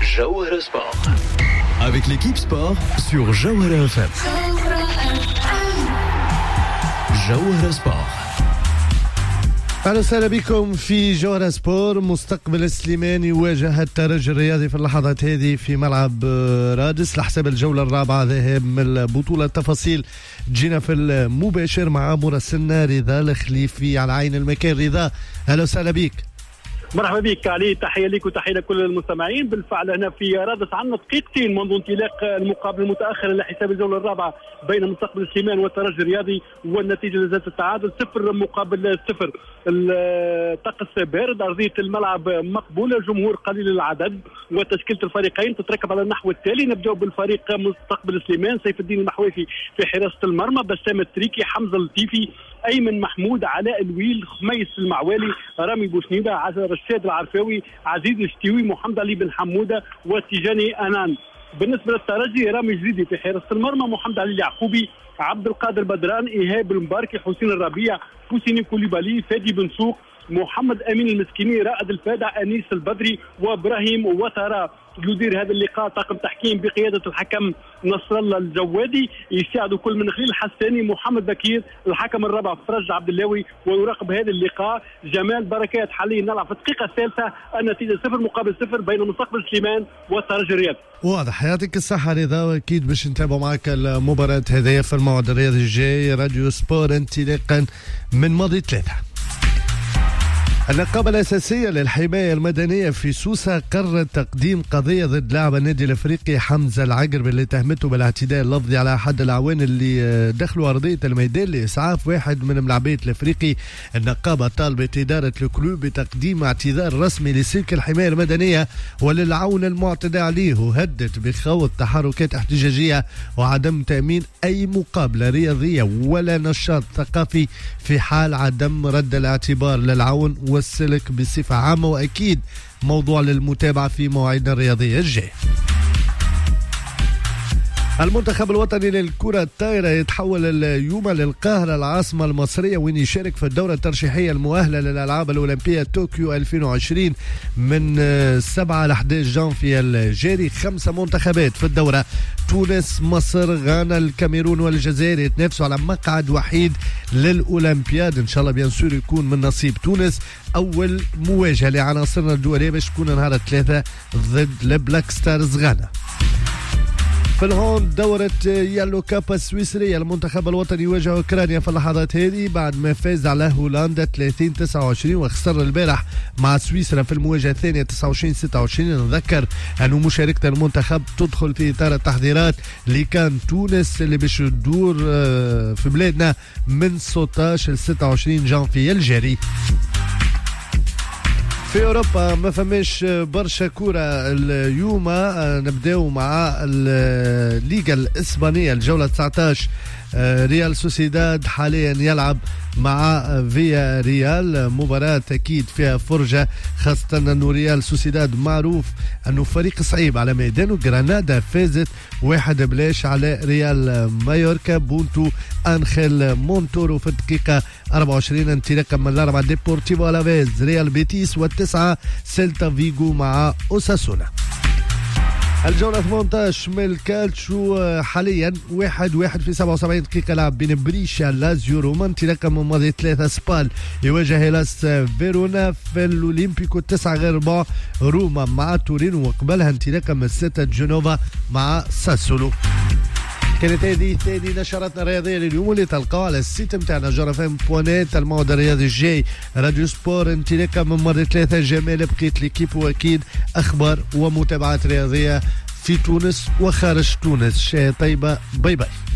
Jawhara Sport. Avec l'équipe sport sur Jawhara FM. Jawhara Sport. أهلا وسهلا بكم في جوهرة سبور. مستقبل السليماني يواجه الترجي الرياضي في اللحظات هذه في ملعب رادس لحساب الجولة الرابعة ذهاب من البطولة. التفاصيل جينا في المباشر مع مراسلنا رضا الخليفي على عين المكان. رضا أهلا وسهلا بك. مرحبا بك علي، تحيه لك وتحيه لكل المستمعين. بالفعل هنا في رادس عندنا دقيقتين منذ انطلاق المقابله المتاخره لحساب الجوله الرابعه بين مستقبل السليمان والترجي الرياضي، والنتيجه لازالت التعادل 0-0. الطقس بارد، ارضيه الملعب مقبوله، الجمهور قليل العدد، وتشكيله الفريقين تتركب على النحو التالي. نبداو بالفريق مستقبل السليمان: سيف الدين المحوافي في حراسه المرمى، بسام التريكي، حمزه اللطيفي، ايمن محمود، علاء الويل، خميس المعوالي، رامي بوشنيده، رشاد العرفاوي، عزيز الشتيوي، محمد علي بن حموده، وتيجاني انان. بالنسبه للترجي: رامي جديدي في حراسه المرمى، محمد علي اليعقوبي، عبد القادر بدران، ايهاب المباركي، حسين الربيع، حسيني كوليبالي، فادي بن سوق، محمد امين المسكيني، رائد الفادع، انيس البدري، وابراهيم وترى. يدير هذا اللقاء طاقم تحكيم بقياده الحكم نصر الله الجوادي، يساعد كل من خليل الحساني، محمد بكير، الحكم الرابع فرج عبد اللاوي. ويراقب هذا اللقاء جمال بركات. حاليا نلعب في الدقيقه الثالثه، النتيجه 0-0 بين مستقبل سليمان والترجي الرياضي. واضح. يعطيك الصحة رضا، واكيد باش نتابع معك المباراة هذه في الموعد الرياضي الجاي. راديو سبور انطلاقا من ماضي 3. النقابة الأساسية للحماية المدنية في سوسة قررت تقديم قضية ضد لاعب النادي الأفريقي حمزة العقرب اللي تهمته بالاعتداء اللفظي على أحد الأعوان اللي دخلوا أرضية الميدان لإسعاف واحد من ملاعبية الأفريقي. النقابة طالبت إدارة الكلوب بتقديم اعتذار رسمي لسلك الحماية المدنية وللعون المعتدى عليه، وهدت بخوض تحركات احتجاجية وعدم تأمين أي مقابلة رياضية ولا نشاط ثقافي في حال عدم رد الاعتبار للعون والسلك بصفة عامة، وأكيد موضوع للمتابعة في مواعيدنا الرياضية الجاية. المنتخب الوطني للكرة الطايرة يتحول اليوم للقاهرة العاصمة المصرية، وين يشارك في الدورة الترشيحية المؤهلة للألعاب الأولمبية طوكيو 2020 من 7 ل 11 جانفي الجاري. 5 منتخبات في الدورة: تونس، مصر، غانا، الكاميرون والجزائر يتنافسوا على مقعد وحيد للأولمبياد. إن شاء الله بيان سور يكون من نصيب تونس. أول مواجهة لعناصرنا الدولية باش تكون نهار 3 ضد البلاك ستارز غانا. في الهوند دورة يالو كاب السويسرية، المنتخب الوطني يواجه أوكرانيا في اللحظات هذه بعد ما فاز على هولندا 30-29 وخسر البارح مع سويسرا في المواجهة الثانية 29-26. نذكر أن مشاركة المنتخب تدخل في إطار التحضيرات لكان تونس اللي باش تدور في بلادنا من 16 ل 26 جانفي الجاري. في أوروبا ما فماش برشا كورة اليوم. نبداو مع الليغا الإسبانية الجولة 19. ريال سوسيداد حاليا يلعب مع فيا ريال، مباراة أكيد فيها فرجة، خاصة أنه ريال سوسيداد معروف أنه فريق صعيب على ميدانه. غرانادا فازت 1-0 على ريال مايوركا. بونتو أنخيل مونتورو في الدقيقة 24 انطلاقا من الأربعة. ديبورتيفو ألافيز، ريال بيتيس، والتسعة سيلتا فيغو مع أوساسونا. الجولة 18 من الكالتشو حاليا 1-1 في 77 دقيقة لعب بين بريشا لازيو روما. انطلاقا من ماضي 3 سبال يواجه هيلاس فيرونا في الأولمبيكو 9-4. روما مع تورينو، وقبلها انطلاقا من 6 جنوفا مع ساسولو. كانت هذه ثاني نشراتنا الرياضية لليوم، واللي تلقاو على السيت متاعنا جرفم.net. الموعد الرياضي الجاي راديو سبور انطلاقا من مرة 3. جمال بقيت ليكيب، واكيد اخبار ومتابعات رياضية في تونس وخارج تونس. شيء طيبة، باي باي.